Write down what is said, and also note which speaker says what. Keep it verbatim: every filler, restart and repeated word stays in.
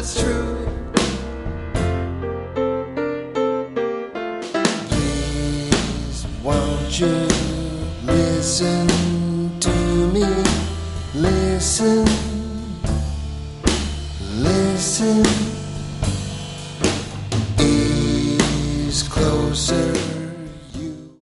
Speaker 1: it's true. Please, won't you listen to me? Listen, listen.